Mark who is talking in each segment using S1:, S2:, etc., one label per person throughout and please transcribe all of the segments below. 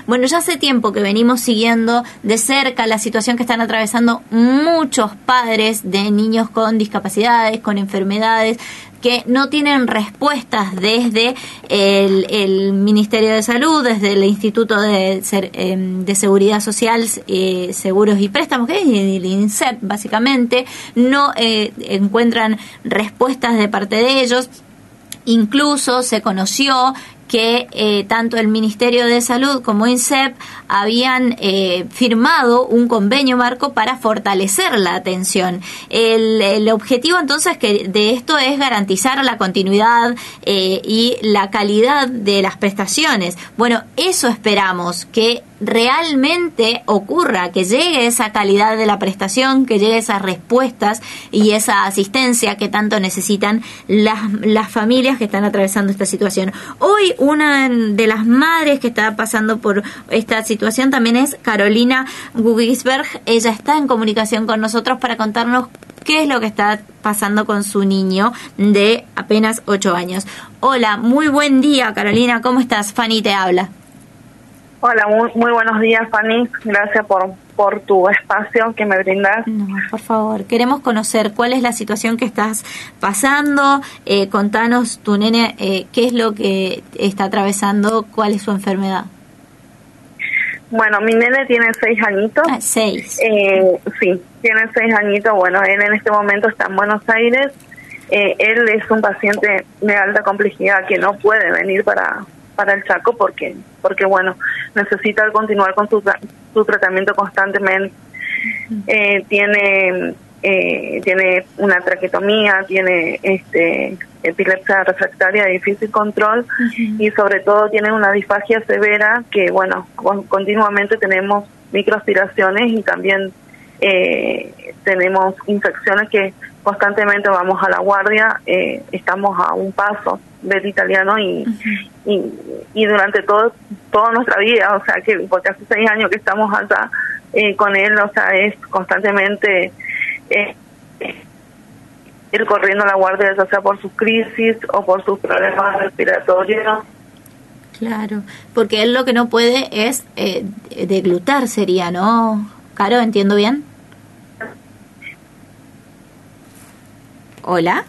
S1: Bueno, ya hace tiempo que venimos siguiendo de cerca la situación que están atravesando muchos padres de niños con discapacidades, con enfermedades, que no tienen respuestas desde el Ministerio de Salud, desde el Instituto de Seguridad Social, Seguros y Préstamos, que es el INSEP básicamente, no encuentran respuestas de parte de ellos. Incluso se conoció que tanto el Ministerio de Salud como INSEP habían firmado un convenio marco para fortalecer la atención. El objetivo entonces de esto es garantizar la continuidad y la calidad de las prestaciones. Bueno, eso esperamos, que realmente ocurra, que llegue esa calidad de la prestación, que llegue esas respuestas y esa asistencia que tanto necesitan las familias que están atravesando esta situación. Hoy una de las madres que está pasando por esta situación también es Carolina Gugisberg. Ella está en comunicación con nosotros para contarnos qué es lo que está pasando con su niño de apenas 8 años. Hola, muy buen día, Carolina, ¿cómo estás? Fanny te habla.
S2: Hola, muy buenos días, Fanny. Gracias por tu espacio que me brindas.
S1: No, por favor, queremos conocer cuál es la situación que estás pasando. Contanos, tu nene, qué es lo que está atravesando, cuál es su enfermedad.
S2: Bueno, mi nene tiene 6 añitos.
S1: 6.
S2: Sí, tiene 6 añitos. Bueno, él en este momento está en Buenos Aires. Él es un paciente de alta complejidad que no puede venir para el Chaco porque bueno, necesita continuar con su tratamiento constantemente. Tiene una traqueotomía, tiene epilepsia refractaria de difícil control y sobre todo tiene una disfagia severa que bueno, continuamente tenemos microaspiraciones y también tenemos infecciones que constantemente vamos a la guardia. Estamos a un paso del italiano y durante toda nuestra vida, o sea, que porque hace 6 años que estamos acá con él, o sea, es constantemente ir corriendo a la guardia, ya sea por sus crisis o por sus problemas respiratorios.
S1: Claro, porque él lo que no puede es deglutar, sería, ¿no? Caro, ¿entiendo bien? Hola.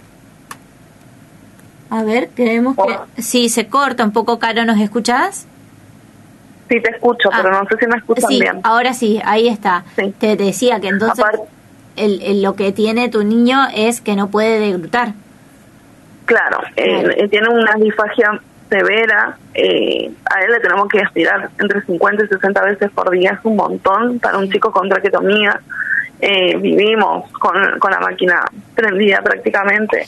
S1: A ver, creemos que... Sí, se corta un poco, Caro, ¿nos escuchás?
S2: Sí, te escucho, pero no sé si me escuchan bien.
S1: Sí, ahora sí, ahí está. Sí. Te decía que entonces lo que tiene tu niño es que no puede deglutar.
S2: Claro, tiene una disfagia severa. A él le tenemos que aspirar entre 50 y 60 veces por día, es un montón para un chico con traqueotomía. Vivimos con la máquina prendida prácticamente.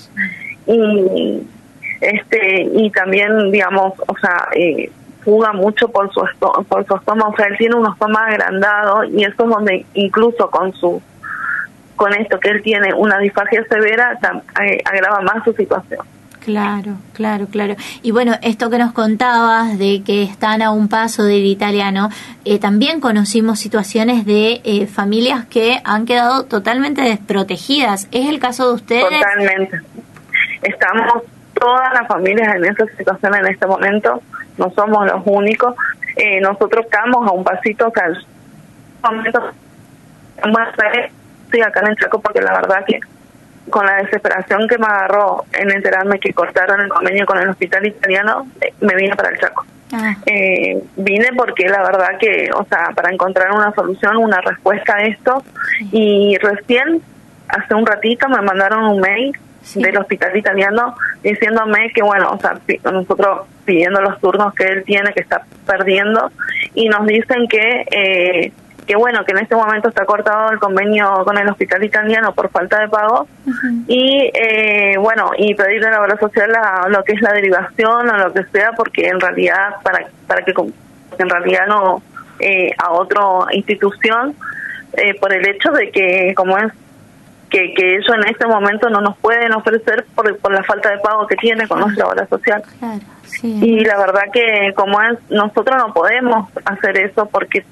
S2: Y también, digamos, o sea, fuga mucho por su estómago, o sea, él tiene un estómago agrandado y eso es donde incluso con esto que él tiene una disfagia severa agrava más su situación.
S1: Claro. Y bueno, esto que nos contabas de que están a un paso del italiano, también conocimos situaciones de familias que han quedado totalmente desprotegidas. ¿Es el caso de ustedes? Totalmente.
S2: Estamos todas las familias en esa situación en este momento, no somos los únicos. Nosotros estamos a un pasito, o sea, en momento estoy acá en el Chaco porque la verdad que con la desesperación que me agarró en enterarme que cortaron el convenio con el hospital italiano, me vine para el Chaco. Vine porque la verdad que, o sea, para encontrar una solución, una respuesta a esto, y recién, hace un ratito, me mandaron un mail del hospital italiano diciéndome que bueno, o sea, nosotros pidiendo los turnos que él tiene, que está perdiendo, y nos dicen que bueno, que en este momento está cortado el convenio con el hospital italiano por falta de pago, y bueno, y pedirle a la obra social lo que es la derivación o lo que sea, porque en realidad para que en realidad no a otra institución, por el hecho de que como es que ellos en este momento no nos pueden ofrecer por la falta de pago que tiene con nuestra obra social.
S1: Claro, sí.
S2: Y la verdad que como es, nosotros no podemos hacer eso porque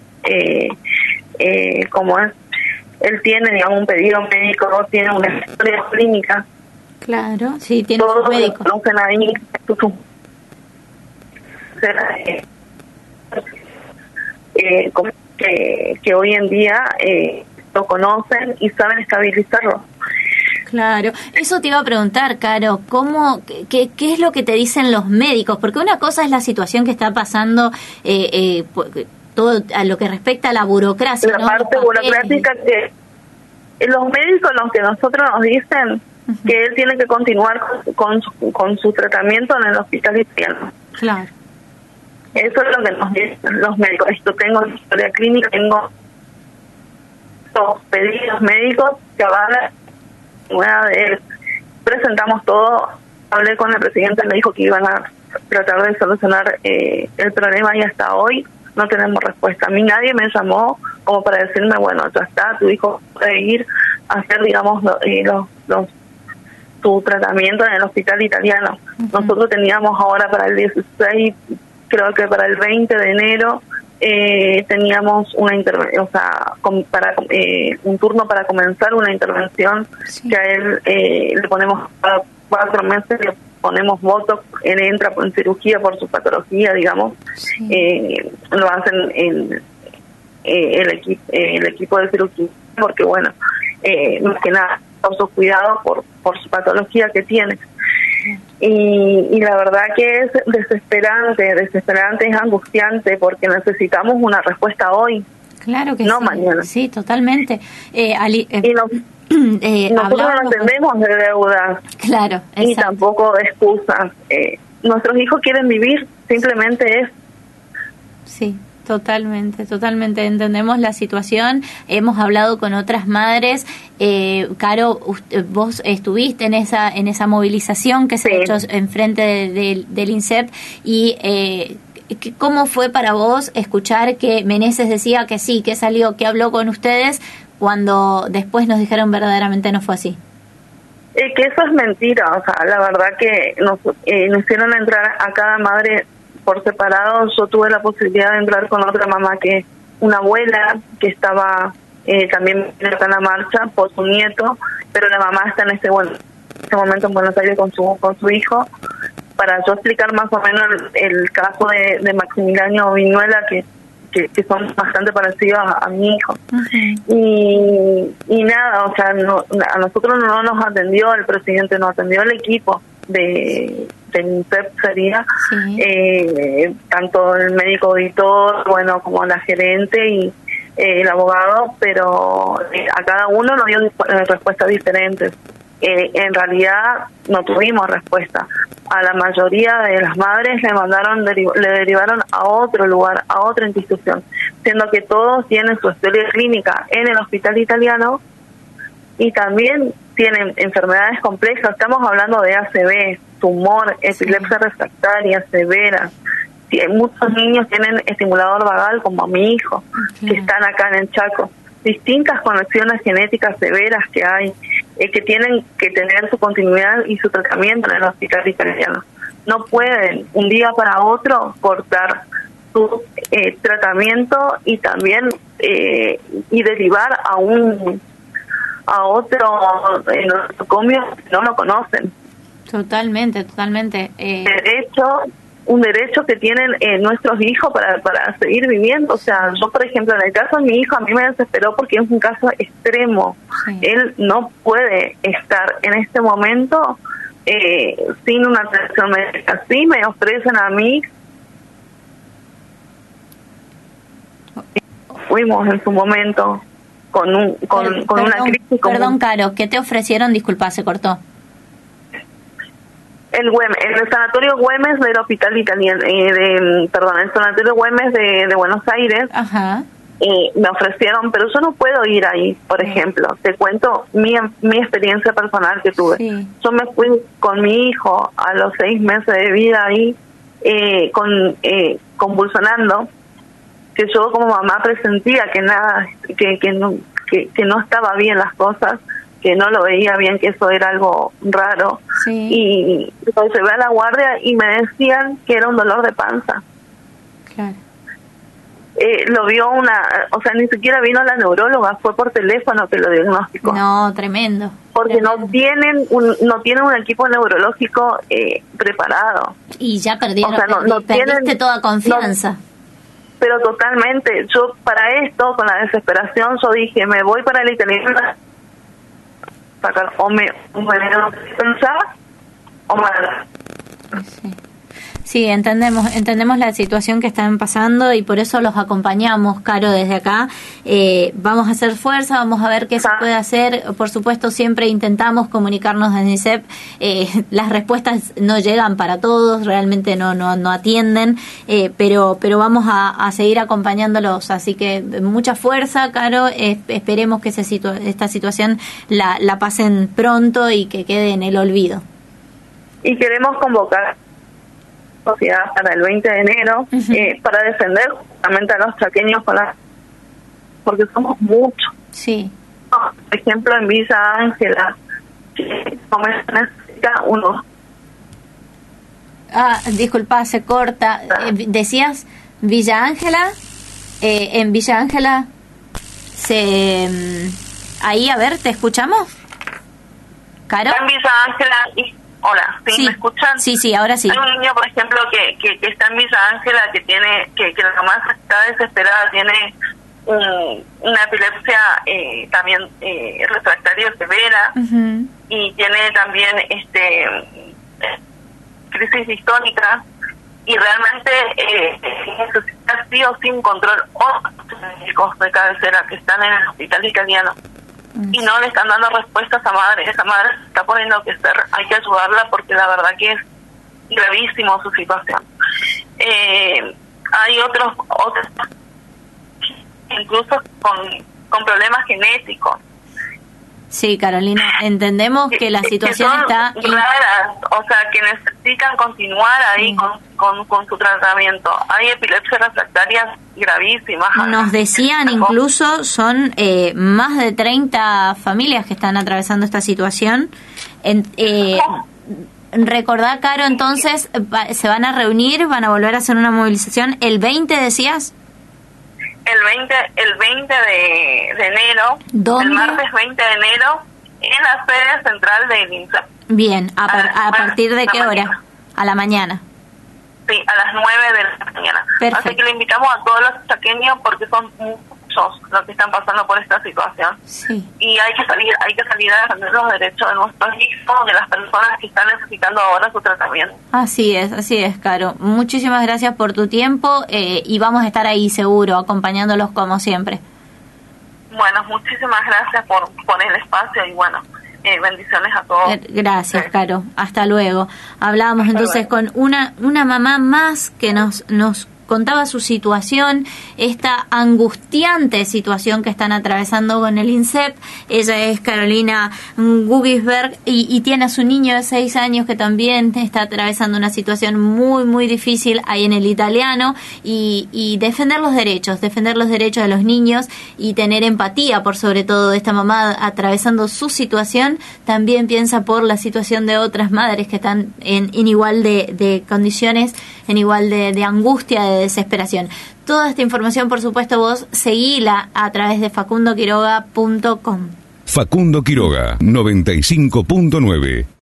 S2: como es, él tiene, digamos, un pedido médico, tiene una historia clínica.
S1: Claro, sí, tiene
S2: todos
S1: un médico.
S2: Ahí, que hoy en día lo conocen y saben estabilizarlo.
S1: Claro, eso te iba a preguntar, Caro, qué es lo que te dicen los médicos? Porque una cosa es la situación que está pasando, todo a lo que respecta a la burocracia.
S2: La parte burocrática que los médicos, los que nosotros nos dicen que él tiene que continuar con su tratamiento en el hospital italiano.
S1: Claro.
S2: Eso es lo que nos dicen los médicos. Esto tengo historia clínica, tengo los pedidos médicos que avalan. Una vez presentamos todo, hablé con el presidente, me dijo que iban a tratar de solucionar el problema y hasta hoy no tenemos respuesta. A mí nadie me llamó como para decirme, bueno, ya está, tu hijo puede ir a hacer, digamos, tu tratamiento en el hospital italiano. Nosotros teníamos ahora para el 16, creo que para el 20 de enero, teníamos una intervención, o sea, para un turno para comenzar una intervención que a él le ponemos cada 4 meses, le ponemos botox, él entra en cirugía por su patología, digamos, lo hacen el equipo de cirugía, porque bueno, más que nada por su cuidado, por su patología que tiene. Y la verdad que es desesperante, es angustiante, porque necesitamos una respuesta hoy.
S1: Claro que
S2: no
S1: sí.
S2: Mañana.
S1: Sí, totalmente.
S2: Y nosotros no entendemos de deudas.
S1: Claro, exacto.
S2: Y tampoco de excusas. Nuestros hijos quieren vivir, simplemente es.
S1: Sí. Totalmente entendemos la situación. Hemos hablado con otras madres. Caro, vos estuviste en esa movilización que se ha hecho enfrente del INSEP y ¿cómo fue para vos escuchar que Meneses decía que sí, que salió, que habló con ustedes, cuando después nos dijeron verdaderamente no fue así?
S2: Que eso es mentira. O sea, la verdad que nos hicieron entrar a cada madre por separado. Yo tuve la posibilidad de entrar con otra mamá, que una abuela que estaba también en la marcha por su nieto, pero la mamá está en este momento en Buenos Aires con su hijo, para yo explicar más o menos el caso de Maximiliano Viñuela, que son bastante parecidos a mi hijo. Y nada, o sea, a nosotros no nos atendió el presidente, nos atendió el equipo de INSEP, sería tanto el médico auditor, bueno, como la gerente y el abogado, pero a cada uno nos dio respuestas diferentes. En realidad no tuvimos respuesta. A la mayoría de las madres le derivaron a otro lugar, a otra institución, siendo que todos tienen su historia clínica en el hospital italiano y también tienen enfermedades complejas. Estamos hablando de ACV, tumor, epilepsia refractaria severa. Muchos niños tienen estimulador vagal, como mi hijo, que están acá en el Chaco. Distintas conexiones genéticas severas que hay, que tienen que tener su continuidad y su tratamiento en el hospital italiano. No pueden un día para otro cortar su tratamiento y también y derivar a otro nosocomio que no lo conocen.
S1: Totalmente.
S2: Un derecho que tienen nuestros hijos para seguir viviendo. O sea, yo, por ejemplo, en el caso de mi hijo, a mí me desesperó porque es un caso extremo. Él no puede estar en este momento sin una atención médica. Sí me ofrecen a mí. Fuimos en su momento con una crisis.
S1: Perdón, Caro, ¿qué te ofrecieron? Disculpa, se cortó.
S2: El sanatorio Güemes del hospital italiano, el sanatorio Güemes de Buenos Aires.
S1: Ajá.
S2: Me ofrecieron, pero yo no puedo ir ahí, por ejemplo. Te cuento mi experiencia personal que tuve. Yo me fui con mi hijo a los 6 meses de vida ahí, convulsionando, que yo como mamá presentía que nada, que no estaba bien las cosas, que no lo veía bien, que eso era algo raro. Y entonces llevé a la guardia y me decían que era un dolor de panza.
S1: Claro.
S2: Lo vio o sea, ni siquiera vino la neuróloga, fue por teléfono que lo diagnosticó.
S1: No, tremendo.
S2: Porque no tienen un equipo neurológico preparado.
S1: Y ya perdieron,
S2: o sea,
S1: perdiste toda confianza.
S2: pero totalmente. Yo para esto, con la desesperación, yo dije, me voy para el italiano, sacar o me pensaba o me...
S1: Sí. Sí, entendemos la situación que están pasando y por eso los acompañamos, Caro, desde acá. Vamos a hacer fuerza, vamos a ver qué se puede hacer. Por supuesto, siempre intentamos comunicarnos desde INICEF. Las respuestas no llegan para todos, realmente no atienden, pero vamos a seguir acompañándolos. Así que mucha fuerza, Caro. Esperemos que esta situación la pasen pronto y que quede en el olvido.
S2: Y queremos convocar sociedad para el 20 de enero para defender justamente a los chaqueños porque somos muchos.
S1: Sí.
S2: Por ejemplo, en Villa Ángela necesita uno.
S1: Disculpa, se corta. Decías Villa Ángela. En Villa Ángela ahí, a ver, ¿te escuchamos? ¿Caro?
S2: En Villa Ángela hola, ¿sí? ¿Me escuchan?
S1: Sí, ahora sí.
S2: Hay un niño, por ejemplo, que está en Villa Ángela, que la mamá está desesperada, tiene una epilepsia también refractaria severa, y tiene también crisis distónica, y realmente necesita sí o sí un control médicos de cabecera que están en el hospital italiano. Y no le están dando respuestas a madre. Esa madre se está poniendo que ser, hay que ayudarla porque la verdad que es gravísimo su situación. Hay otros incluso con problemas genéticos.
S1: Sí, Carolina, entendemos que la situación está
S2: raras, o sea, que necesitan continuar ahí con su tratamiento. Hay epilepsia refractarias gravísimas.
S1: Nos decían incluso son más de 30 familias que están atravesando esta situación. Recordá, Caro, entonces se van a reunir, van a volver a hacer una movilización el 20, decías. El 20 de enero, ¿dónde? El martes 20 de enero, en la sede central del INSEP. Bien, ¿a partir de qué hora? ¿A la mañana?
S2: Sí, a las 9 de la mañana. Perfecto. Así que le invitamos a todos los chaqueños porque son muchos los que están pasando por esta situación.
S1: Sí.
S2: Y hay que salir a defender los derechos de nuestros hijos, de las personas que están necesitando ahora su tratamiento.
S1: Así es, Caro. Muchísimas gracias por tu tiempo y vamos a estar ahí seguro, acompañándolos como siempre.
S2: Bueno, muchísimas gracias por el espacio y bueno, bendiciones a todos.
S1: Gracias, Caro. Hasta luego. Hablábamos entonces con una mamá más que nos contaba su situación, esta angustiante situación que están atravesando con el INSEP. Ella es Carolina Gugisberg y tiene a su niño de 6 años que también está atravesando una situación muy, muy difícil ahí en el italiano y defender los derechos de los niños y tener empatía por sobre todo esta mamá atravesando su situación. También piensa por la situación de otras madres que están en igual de condiciones, en igual de angustia, de desesperación. Toda esta información, por supuesto, vos seguila a través de facundoquiroga.com.
S3: Facundo Quiroga, 95.9.